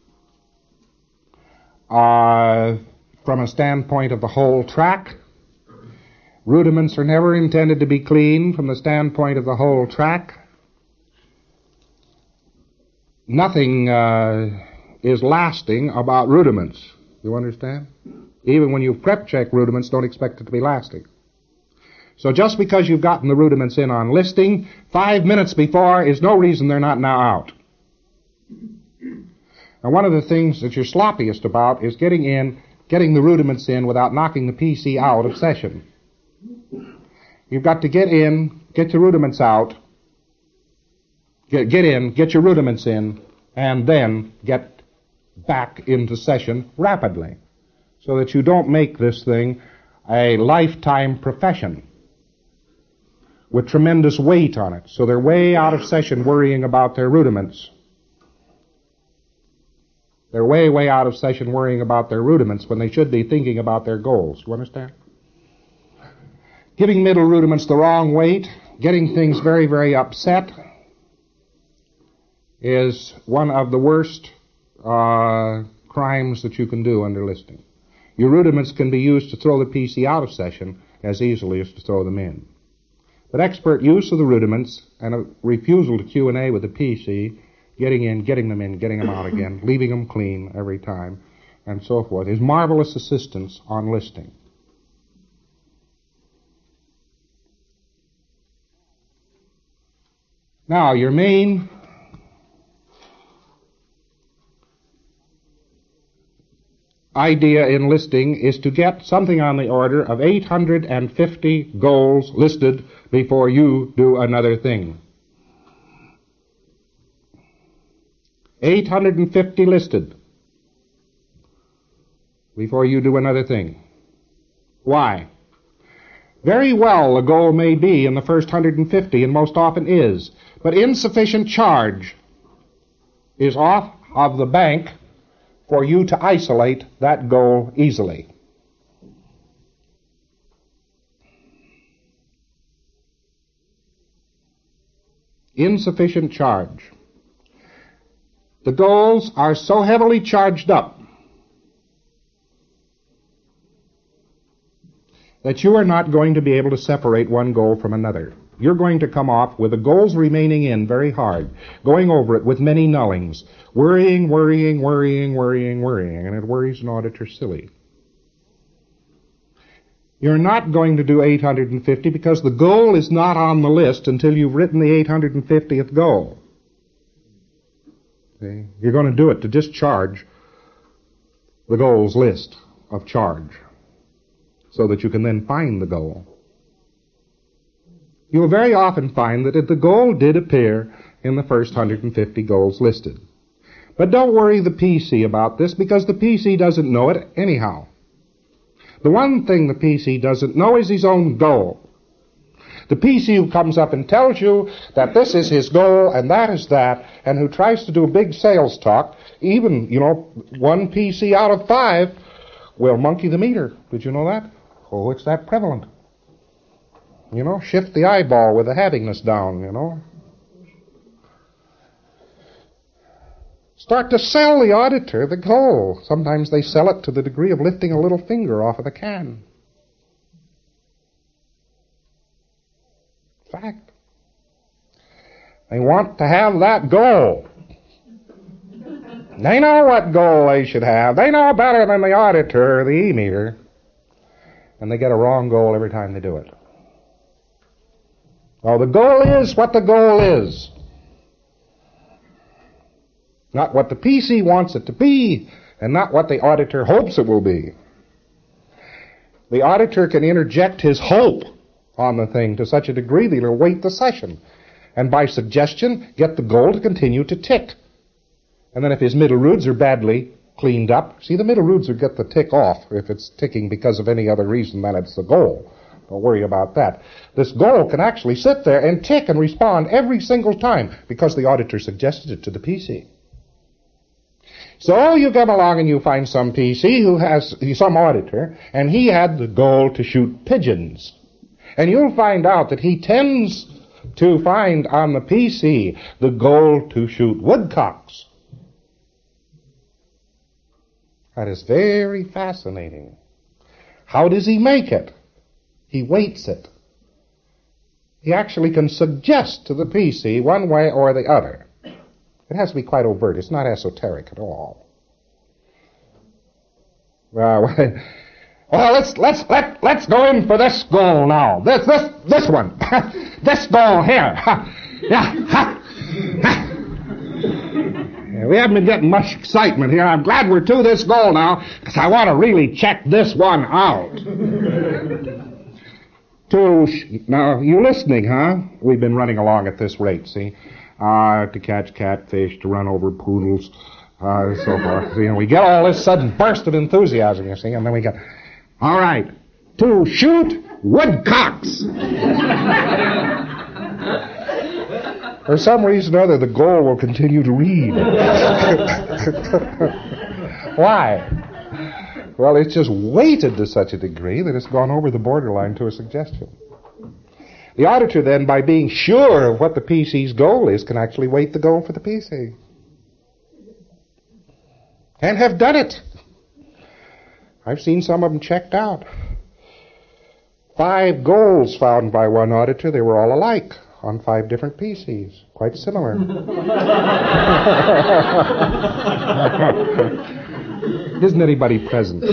Uh, from a standpoint of the whole track, rudiments are never intended to be clean from the standpoint of the whole track. Nothing uh, is lasting about rudiments. You understand? Even when you prep check rudiments, don't expect it to be lasting. So just because you've gotten the rudiments in on listing, five minutes before is no reason they're not now out. Now, one of the things that you're sloppiest about is getting in, getting the rudiments in without knocking the P C out of session. You've got to get in, get your rudiments out, get, get in, get your rudiments in, and then get back into session rapidly, so that you don't make this thing a lifetime profession with tremendous weight on it. So they're way out of session worrying about their rudiments. They're way, way out of session worrying about their rudiments when they should be thinking about their goals. You understand? Giving middle rudiments the wrong weight, getting things very, very upset, is one of the worst uh, crimes that you can do under listing. Your rudiments can be used to throw the P C out of session as easily as to throw them in. But expert use of the rudiments and a refusal to Q and A with the P C, getting in, getting them in, getting them out again, leaving them clean every time, and so forth, is marvelous assistance on listing. Now, your main idea in listing is to get something on the order of eight hundred fifty goals listed before you do another thing. eight hundred fifty listed before you do another thing. Why? Very well, the goal may be in the first one hundred fifty, and most often is, but insufficient charge is off of the bank for you to isolate that goal easily. Insufficient charge. The goals are so heavily charged up that you are not going to be able to separate one goal from another. You're going to come off with the goals remaining in very hard, going over it with many nullings, worrying, worrying, worrying, worrying, worrying, and it worries an auditor silly. You're not going to do eight hundred fifty because the goal is not on the list until you've written the eight hundred fiftieth goal. See? You're going to do it to discharge the goals list of charge so that you can then find the goal. You'll very often find that the goal did appear in the first one hundred fifty goals listed. But don't worry the P C about this, because the P C doesn't know it anyhow. The one thing the P C doesn't know is his own goal. The P C who comes up and tells you that this is his goal and that is that, and who tries to do a big sales talk, even, you know, one P C out of five will monkey the meter. Did you know that? Oh, it's that prevalent. You know, shift the eyeball with the havingness down, you know. Start to sell the auditor the goal. Sometimes they sell it to the degree of lifting a little finger off of the can. Fact. They want to have that goal. They know what goal they should have. They know better than the auditor or the E-meter. And they get a wrong goal every time they do it. Well, the goal is what the goal is. Not what the P C wants it to be, and not what the auditor hopes it will be. The auditor can interject his hope on the thing to such a degree that he'll wait the session, and by suggestion get the goal to continue to tick. And then if his middle roots are badly cleaned up, see, the middle roots will get the tick off if it's ticking because of any other reason than it's the goal. Don't worry about that. This goal can actually sit there and tick and respond every single time because the auditor suggested it to the P C. So you come along and you find some P C who has, some auditor, and he had the goal to shoot pigeons. And you'll find out that he tends to find on the P C the goal to shoot woodcocks. That is very fascinating. How does he make it? He weights it. He actually can suggest to the P C one way or the other. It has to be quite overt. It's not esoteric at all. Well, well, let's let's let let's go in for this goal now. This this this one. This goal here. Yeah. We haven't been getting much excitement here. I'm glad we're to this goal now, because I want to really check this one out. To now, you listening, huh? We've been running along at this rate, see? Uh, to catch catfish, to run over poodles, uh, so forth. You know, we get all this sudden burst of enthusiasm, you see, and then we get, all right, to shoot woodcocks. For some reason or other, the goal will continue to read. Why? Well, it's just weighted to such a degree that it's gone over the borderline to a suggestion. The auditor then, by being sure of what the P C's goal is, can actually weight the goal for the P C. And have done it. I've seen some of them checked out. Five goals found by one auditor, they were all alike on five different P Cs. Quite similar. Isn't anybody present?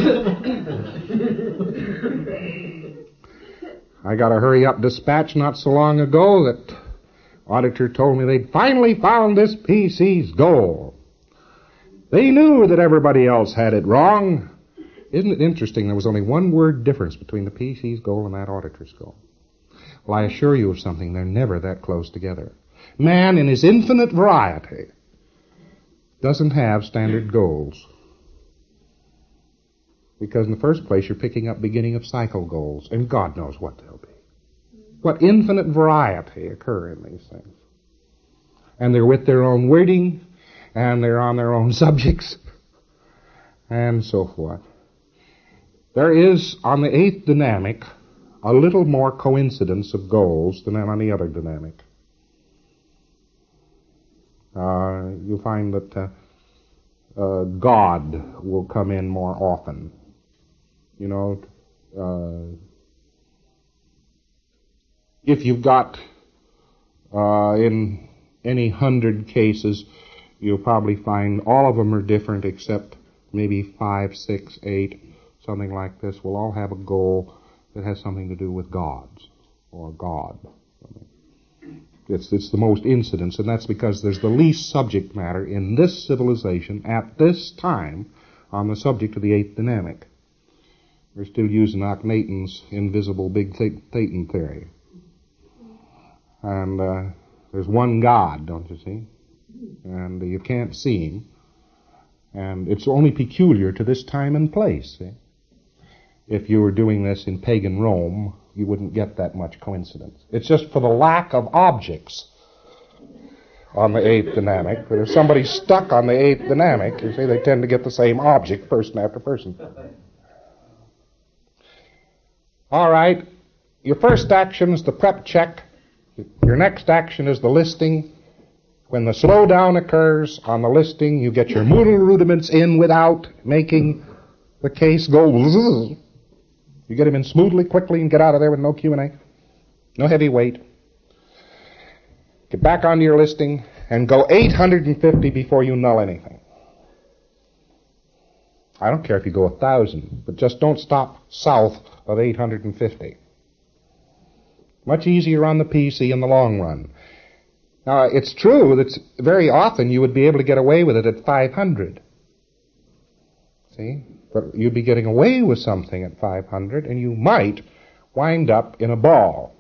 I got a hurry-up dispatch not so long ago that auditor told me they'd finally found this P C's goal. They knew that everybody else had it wrong. Isn't it interesting there was only one word difference between the P C's goal and that auditor's goal? Well, I assure you of something, they're never that close together. Man, in his infinite variety, doesn't have standard goals. Because in the first place, you're picking up beginning of cycle goals, and God knows what they'll be. What infinite variety occur in these things. And they're with their own wording, and they're on their own subjects, and so forth. There is, on the eighth dynamic, a little more coincidence of goals than on the other dynamic. Uh, you'll find that uh, uh, God will come in more often. You know, uh, if you've got, uh, in any hundred cases, you'll probably find all of them are different except maybe five, six, eight, something like this, will all have a goal that has something to do with gods or God. It's, it's the most incidents, and that's because there's the least subject matter in this civilization at this time on the subject of the eighth dynamic. We're still using Akhenaten's invisible big Thetan theory. And uh, there's one God, don't you see? And uh, you can't see him. And it's only peculiar to this time and place. See? If you were doing this in pagan Rome, you wouldn't get that much coincidence. It's just for the lack of objects on the eighth dynamic. But if somebody's stuck on the eighth dynamic, you see, they tend to get the same object person after person. All right, your first action is the prep check. Your next action is the listing. When the slowdown occurs on the listing, you get your modal rudiments in without making the case go. You get them in smoothly, quickly, and get out of there with no Q and A. No heavy weight. Get back onto your listing and go eight hundred fifty before you null anything. I don't care if you go one thousand, but just don't stop south of eight hundred fifty. Much easier on the P C in the long run. Now, it's true that very often you would be able to get away with it at five hundred. See? But you'd be getting away with something at five hundred, and you might wind up in a ball.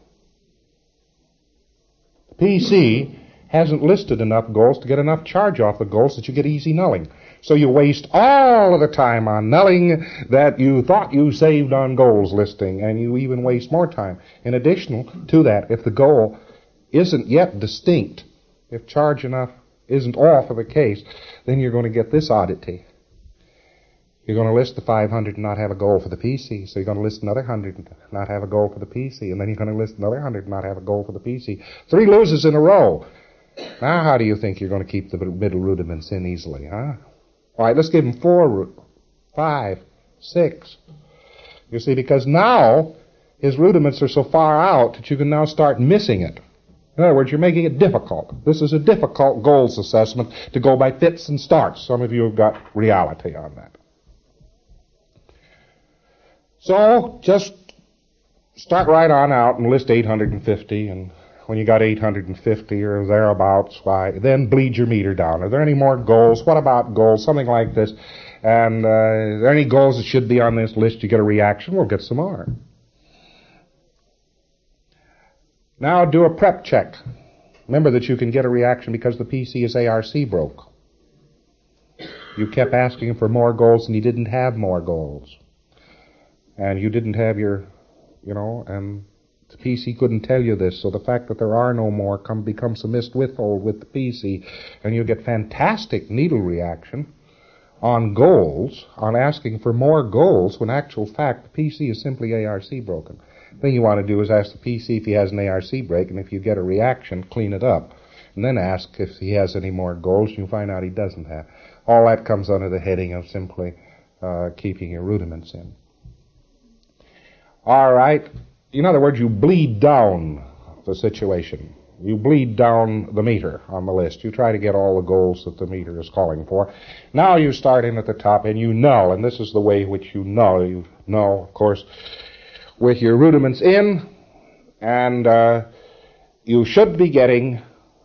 The P C hasn't listed enough goals to get enough charge off the goals that you get easy nulling. So you waste all of the time on nulling that you thought you saved on goals listing, and you even waste more time. In addition to that, if the goal isn't yet distinct, if charge enough isn't off of the case, then you're going to get this oddity. You're going to list the five hundred and not have a goal for the P C. So you're going to list another one hundred and not have a goal for the P C. And then you're going to list another one hundred and not have a goal for the P C. Three loses in a row. Now how do you think you're going to keep the middle rudiments in easily, huh? All right, let's give them four, five, six. You see, because now his rudiments are so far out that you can now start missing it. In other words, you're making it difficult. This is a difficult goals assessment to go by fits and starts. Some of you have got reality on that. So just start right on out and list eight hundred fifty, and when you got eight hundred fifty or thereabouts, why, then bleed your meter down. Are there any more goals? What about goals? Something like this. And uh, are there any goals that should be on this list? You get a reaction, we'll get some more. Now do a prep check. Remember that you can get a reaction because the P C is A R C broke. You kept asking for more goals and you didn't have more goals. And you didn't have your, you know, and the P C couldn't tell you this, so the fact that there are no more come, becomes a missed withhold with the P C, and you get fantastic needle reaction on goals, on asking for more goals, when actual fact the P C is simply A R C broken. The thing you want to do is ask the P C if he has an A R C break, and if you get a reaction, clean it up. And then ask if he has any more goals, and you find out he doesn't have. All that comes under the heading of simply uh, keeping your rudiments in. All right. In other words, you bleed down the situation. You bleed down the meter on the list. You try to get all the goals that the meter is calling for. Now you start in at the top and you null, and this is the way in which you null. You null, of course, with your rudiments in, and uh, you should be getting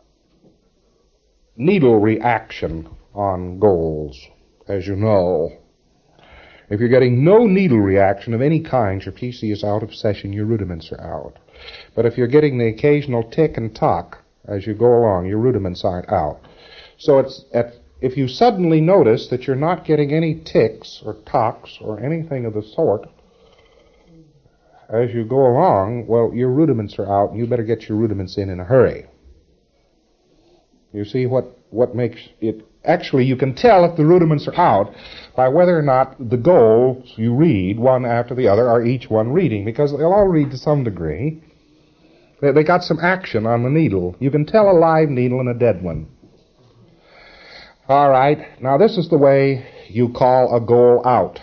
needle reaction on goals, as you know. If you're getting no needle reaction of any kind, your P C is out of session, your rudiments are out. But if you're getting the occasional tick and tock as you go along, your rudiments aren't out. So it's at, if you suddenly notice that you're not getting any ticks or tocks or anything of the sort as you go along, well, your rudiments are out, and you better get your rudiments in in a hurry. You see what, what makes it... Actually, you can tell if the rudiments are out by whether or not the goals you read, one after the other, are each one reading, because they'll all read to some degree. They, they got some action on the needle. You can tell a live needle and a dead one. All right, now this is the way you call a goal out.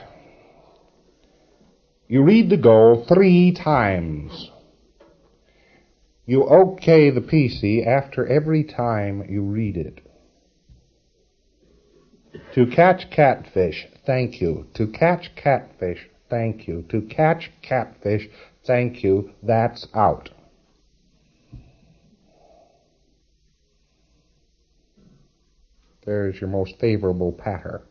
You read the goal three times. You OK the P C after every time you read it. To catch catfish, thank you. To catch catfish, thank you. To catch catfish, thank you. That's out. There's your most favorable patter.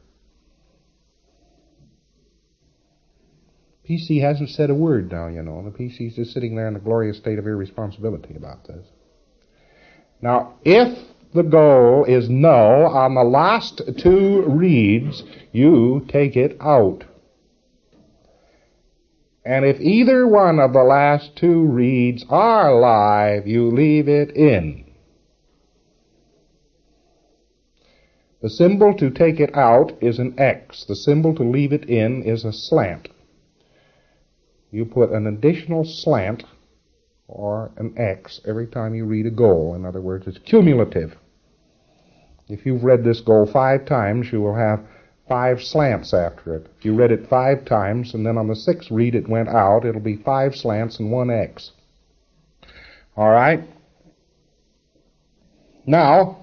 P C hasn't said a word now, you know. The P C's just sitting there in a glorious state of irresponsibility about this. Now, if the goal is no on the last two reads, you take it out. And if either one of the last two reads are live, you leave it in. The symbol to take it out is an X. The symbol to leave it in is a slant. You put an additional slant or an X every time you read a goal. In other words, it's cumulative. If you've read this goal five times, you will have five slants after it. If you read it five times and then on the sixth read it went out, it'll be five slants and one X. All right? Now,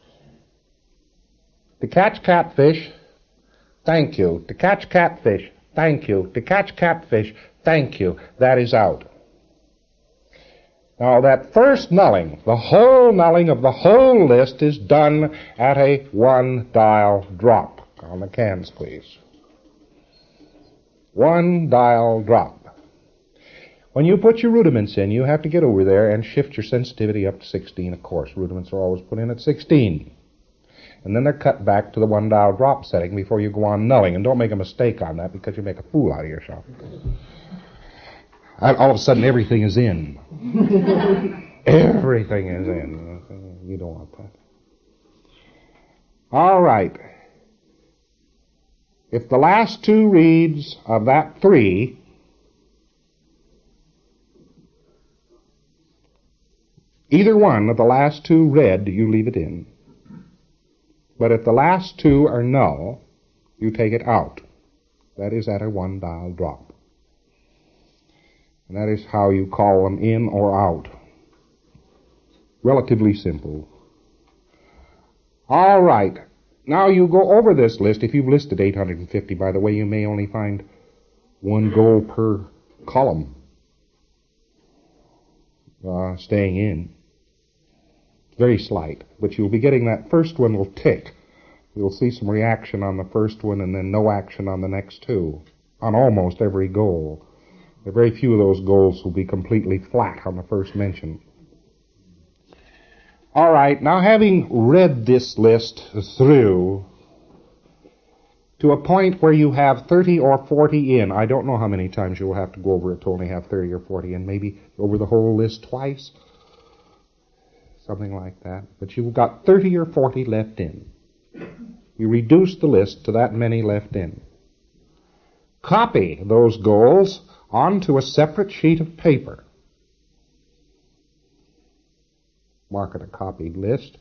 to catch catfish, thank you. To catch catfish, thank you. To catch catfish, thank you. That is out. Now that first nulling, the whole nulling of the whole list is done at a one dial drop. On the cans, please. One dial drop. When you put your rudiments in, you have to get over there and shift your sensitivity up to sixteen, of course. Rudiments are always put in at sixteen. And then they're cut back to the one dial drop setting before you go on nulling. And don't make a mistake on that because you make a fool out of yourself. And all of a sudden everything is in. Everything is in. You don't want that. All right. If the last two reads of that three either one of the last two read, you leave it in. But if the last two are null, you take it out. That is at a one dial drop. And that is how you call them in or out. Relatively simple. All right. Now you go over this list. If you've listed eight hundred fifty, by the way, you may only find one goal per column uh, staying in. Very slight, but you'll be getting that first one will tick. You'll see some reaction on the first one and then no action on the next two, on almost every goal. There are very few of those goals will be completely flat on the first mention. All right, now having read this list through to a point where you have thirty or forty in, I don't know how many times you'll have to go over it to only have thirty or forty in, maybe over the whole list twice. Something like that. But you've got thirty or forty left in. You reduce the list to that many left in. Copy those goals onto a separate sheet of paper. Mark it a copied list.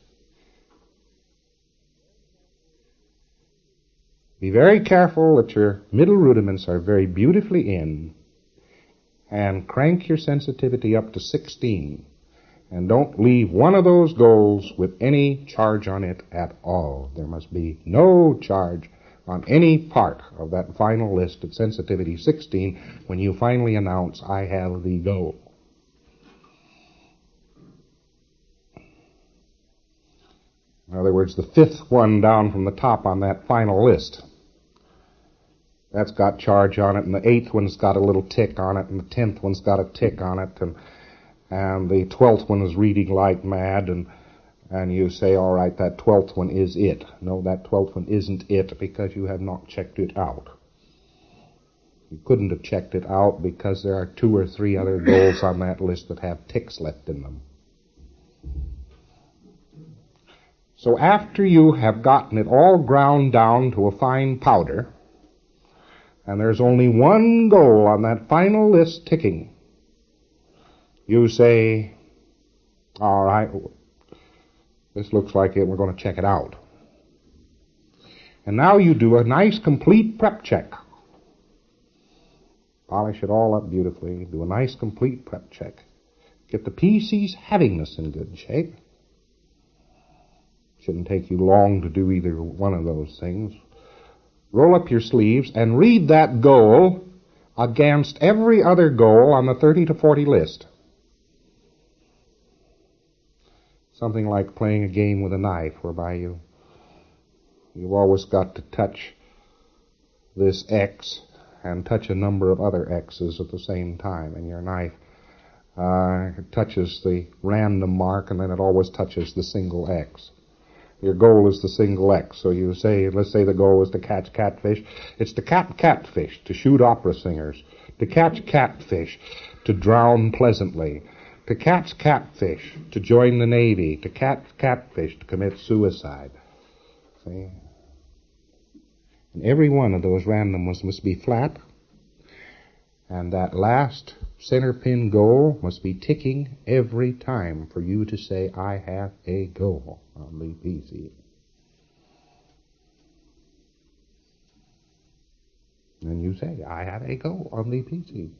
Be very careful that your middle rudiments are very beautifully in, and crank your sensitivity up to sixteen. And don't leave one of those goals with any charge on it at all. There must be no charge on any part of that final list at sensitivity sixteen when you finally announce, I have the goal. In other words, the fifth one down from the top on that final list. That's got charge on it, and the eighth one's got a little tick on it, and the tenth one's got a tick on it, and and the twelfth one is reading like mad, and and you say, all right, that twelfth one is it. No, that twelfth one isn't it because you have not checked it out. You couldn't have checked it out because there are two or three other goals on that list that have ticks left in them. So after you have gotten it all ground down to a fine powder, and there's only one goal on that final list ticking, you say, all right, this looks like it, we're going to check it out. And now you do a nice complete prep check. Polish it all up beautifully, do a nice complete prep check. Get the P C's havingness in good shape. Shouldn't take you long to do either one of those things. Roll up your sleeves and read that goal against every other goal on the thirty to forty list. Something like playing a game with a knife, whereby you, you've always got to touch this X and touch a number of other X's at the same time, and your knife uh, touches the random mark, and then it always touches the single X. Your goal is the single X. So you say, let's say the goal is to catch catfish. It's to catch catfish, to shoot opera singers, to catch catfish, to drown pleasantly, to catch catfish, to join the Navy, to catch catfish, to commit suicide. See? And every one of those random ones must be flat, and that last center pin goal must be ticking every time for you to say, I have a goal on the P C. And you say, I have a goal on the P C.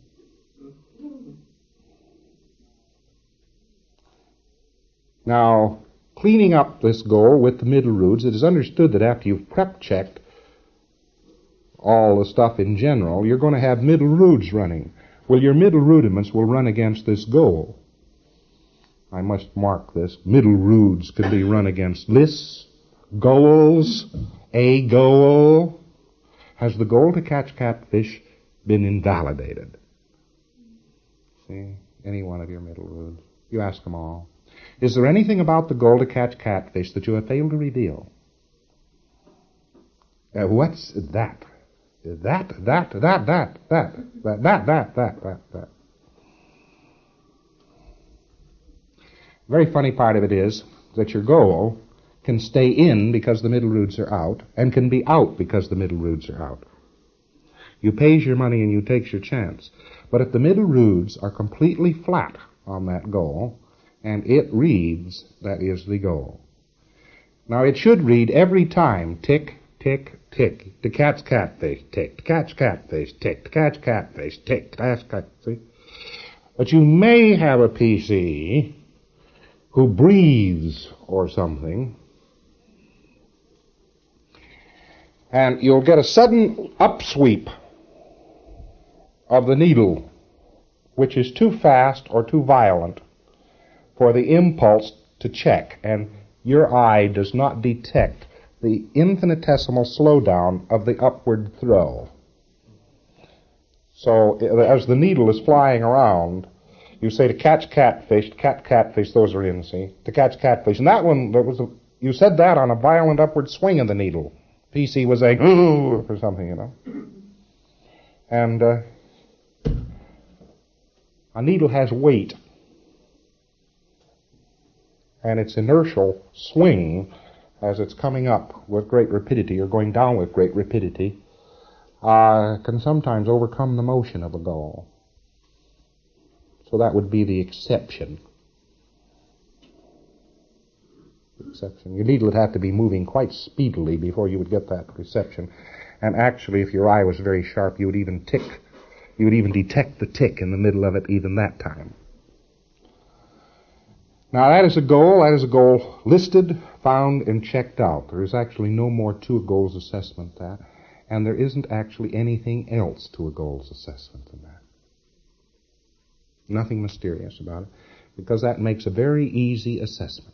Now, cleaning up this goal with the middle roots, it is understood that after you've prep checked all the stuff in general, you're going to have middle roots running. Well, your middle rudiments will run against this goal. I must mark this, middle roods can be run against lists, goals, a goal. Has the goal to catch catfish been invalidated? See, any one of your middle roods. You ask them all. Is there anything about the goal to catch catfish that you have failed to reveal? Uh, what's that? That, that, that, that, that, that, that, that, that, that, that. Very funny part of it is that your goal can stay in because the middle roods are out, and can be out because the middle roods are out. You pays your money and you takes your chance. But if the middle roods are completely flat on that goal, and it reads, that is the goal. Now it should read every time, tick, tick, tick, to catch catfish, tick, to catch catfish, tick, to catch catfish, tick, to catch catfish. But you may have a P C who breathes or something, and you'll get a sudden upsweep of the needle, which is too fast or too violent for the impulse to check, and your eye does not detect the infinitesimal slowdown of the upward throw. So as the needle is flying around, you say to catch catfish, to catch catfish, those are in, see, to catch catfish. And that one, there was a, you said that on a violent upward swing of the needle. P C was saying, ooh, or something, you know. And uh, a needle has weight. And its inertial swing, as it's coming up with great rapidity or going down with great rapidity, uh, can sometimes overcome the motion of a goal. So that would be the exception. Exception. Your needle would have to be moving quite speedily before you would get that reception. And actually, if your eye was very sharp, you would even tick, you would even detect the tick in the middle of it even that time. Now that is a goal, that is a goal listed, found, and checked out. There is actually no more to a goals assessment than that, and there isn't actually anything else to a goals assessment than that. Nothing mysterious about it, because that makes a very easy assessment.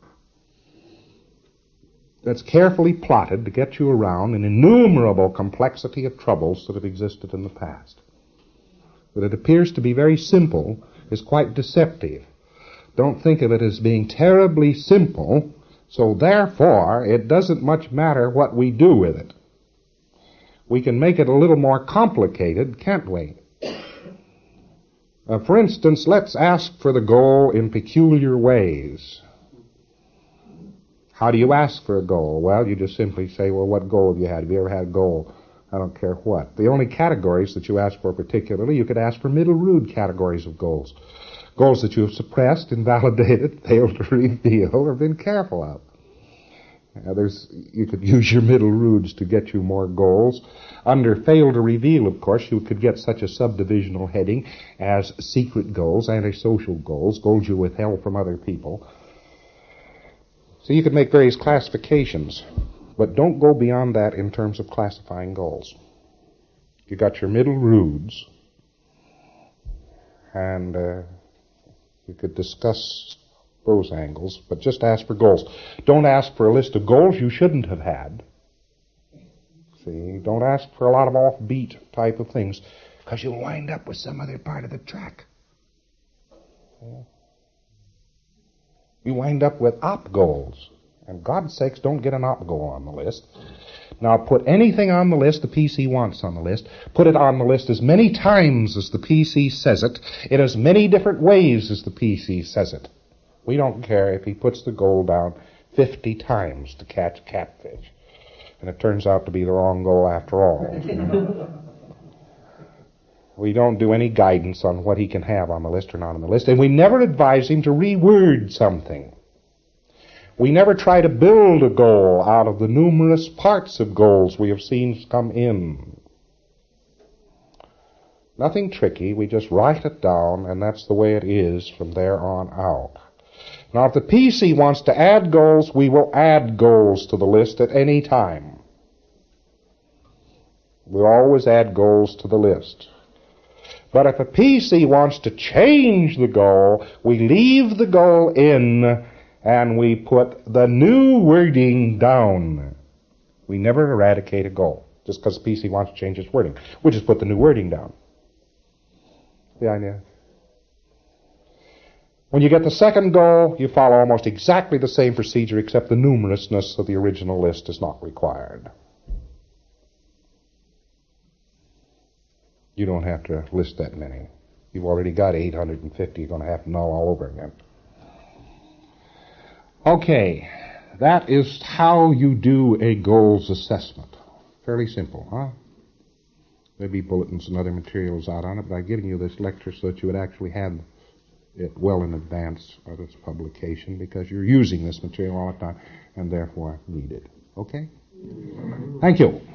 That's carefully plotted to get you around an innumerable complexity of troubles that have existed in the past. That it appears to be very simple is quite deceptive. Don't think of it as being terribly simple, so therefore it doesn't much matter what we do with it. We can make it a little more complicated, can't we? Uh, for instance, let's ask for the goal in peculiar ways. How do you ask for a goal? Well, you just simply say, well, what goal have you had? Have you ever had a goal? I don't care what. The only categories that you ask for particularly, you could ask for middle root categories of goals. Goals that you have suppressed, invalidated, failed to reveal, or been careful of. Now, there's, you could use your middle roods to get you more goals. Under fail to reveal, of course, you could get such a subdivisional heading as secret goals, antisocial goals, goals you withheld from other people. So you could make various classifications, but don't go beyond that in terms of classifying goals. You got your middle roods, and uh, you could discuss those angles, but just ask for goals. Don't ask for a list of goals you shouldn't have had. See, don't ask for a lot of offbeat type of things, because you'll wind up with some other part of the track. Yeah. You wind up with op goals. And God's sakes, don't get an op goal on the list. Now put anything on the list the P C wants on the list. Put it on the list as many times as the P C says it, in as many different ways as the P C says it. We don't care if he puts the goal down fifty times to catch catfish. And it turns out to be the wrong goal after all. We don't do any guidance on what he can have on the list or not on the list. And we never advise him to reword something. We never try to build a goal out of the numerous parts of goals we have seen come in. Nothing tricky. We just write it down, and that's the way it is from there on out. Now, if the P C wants to add goals, we will add goals to the list at any time. We'll always add goals to the list. But if a P C wants to change the goal, we leave the goal in and we put the new wording down. We never eradicate a goal just because the P C wants to change its wording. We just put the new wording down. The idea? When you get the second goal, you follow almost exactly the same procedure, except the numerousness of the original list is not required. You don't have to list that many. You've already got eight hundred fifty. You're going to have to null all over again. Okay, that is how you do a goals assessment. Fairly simple, huh? There'll be bulletins and other materials out on it, but I'm giving you this lecture so that you would actually have it well in advance of its publication, because you're using this material all the time and therefore need it. Okay? Thank you.